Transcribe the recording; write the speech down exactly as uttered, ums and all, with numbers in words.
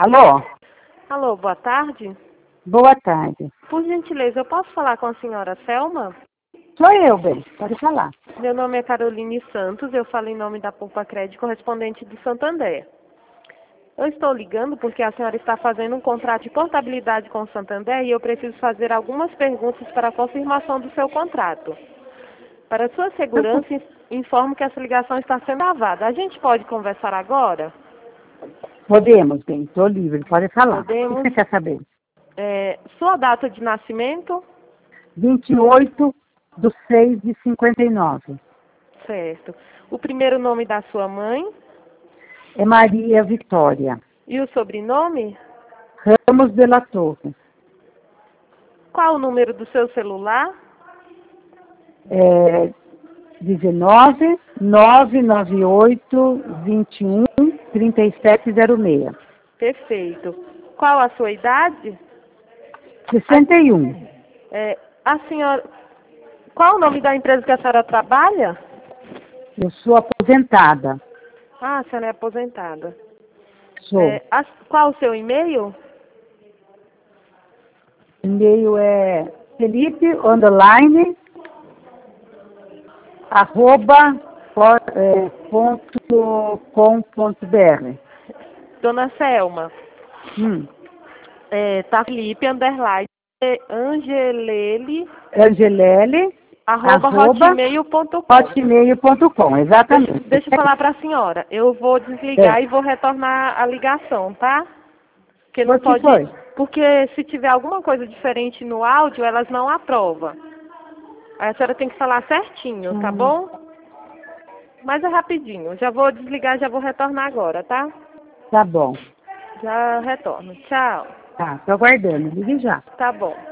Alô? Alô, boa tarde. Boa tarde. Por gentileza, eu posso falar com a senhora Selma? Sou eu, bem. Pode falar. Meu nome é Caroline Santos, eu falo em nome da Poupa Crédito, correspondente do Santander. Eu estou ligando porque a senhora está fazendo um contrato de portabilidade com o Santander e eu preciso fazer algumas perguntas para a confirmação do seu contrato. Para sua segurança, informo que essa ligação está sendo gravada. A gente pode conversar agora? Podemos, bem. Estou livre. Pode falar. Podemos. O que você quer saber? É, sua data de nascimento? vinte e oito de seis de cinquenta e nove. Certo. O primeiro nome da sua mãe? É Maria Vitória. E o sobrenome? Ramos de la Torre. Qual o número do seu celular? É dezenove, novecentos e noventa e oito, vinte e um, trinta e sete zero seis. Perfeito. Qual a sua idade? sessenta e um. É, a senhora... Qual o nome da empresa que a senhora trabalha? Eu sou aposentada. Ah, a senhora é aposentada. Sou. É, a- qual o seu e-mail? O e-mail é Felipe underline arroba por- é, ponto com ponto br. Dona Selma. Hum. É, tá Felipe, underline, Angelele, Angelele arroba arroba hotmail ponto com. hotmail ponto com. Deixa, Exatamente. deixa eu falar para a senhora. Eu vou desligar É. e vou retornar a ligação, tá? Porque não Por que pode. foi? Porque se tiver alguma coisa diferente no áudio, elas não aprovam. Aí a senhora tem que falar certinho, tá Hum. bom? Mas é rapidinho. Já vou desligar, já vou retornar agora, tá? Tá bom. Já retorno. Tchau. Tá, tô aguardando. Ligue já. Tá bom.